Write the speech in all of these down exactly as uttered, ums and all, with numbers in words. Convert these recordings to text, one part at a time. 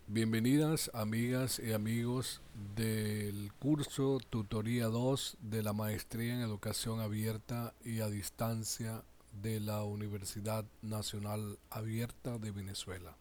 Bienvenidas amigas y amigos del curso Tutoría dos de la Maestría en Educación Abierta y a Distancia de la Universidad Nacional Abierta de Venezuela.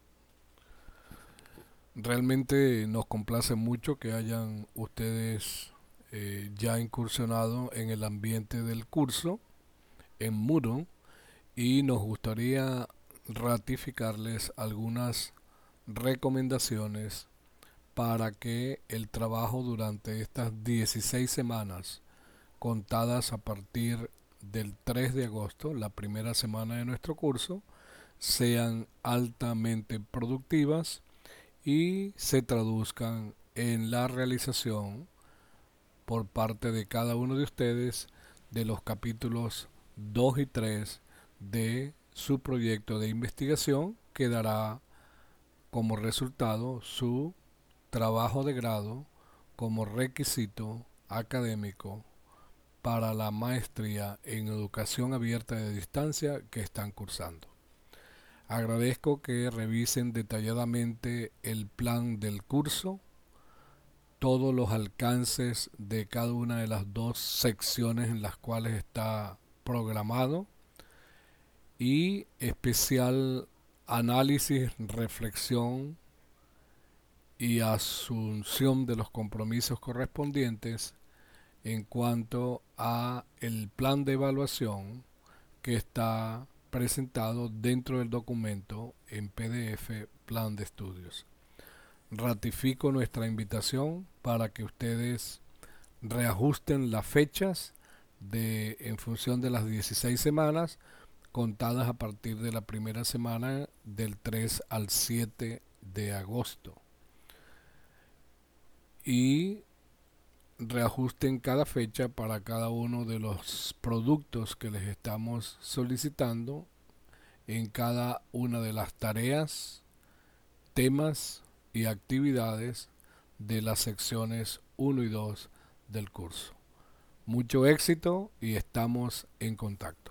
Realmente nos complace mucho que hayan ustedes eh, ya incursionado en el ambiente del curso en Moodle y nos gustaría ratificarles algunas recomendaciones para que el trabajo durante estas dieciséis semanas, contadas a partir del tres de agosto, la primera semana de nuestro curso, sean altamente productivas y se traduzcan en la realización por parte de cada uno de ustedes de los capítulos dos y tres de su proyecto de investigación, que dará como resultado su trabajo de grado como requisito académico para la maestría en educación abierta de distancia que están cursando. Agradezco que revisen detalladamente el plan del curso, todos los alcances de cada una de las dos secciones en las cuales está programado y especial análisis, reflexión y asunción de los compromisos correspondientes en cuanto a el plan de evaluación que está presentado dentro del documento en P D F Plan de Estudios. Ratifico nuestra invitación para que ustedes reajusten las fechas de, en función de las dieciséis semanas contadas a partir de la primera semana del tres al siete de agosto, y reajusten cada fecha para cada uno de los productos que les estamos solicitando en cada una de las tareas, temas y actividades de las secciones uno y dos del curso. Mucho éxito y estamos en contacto.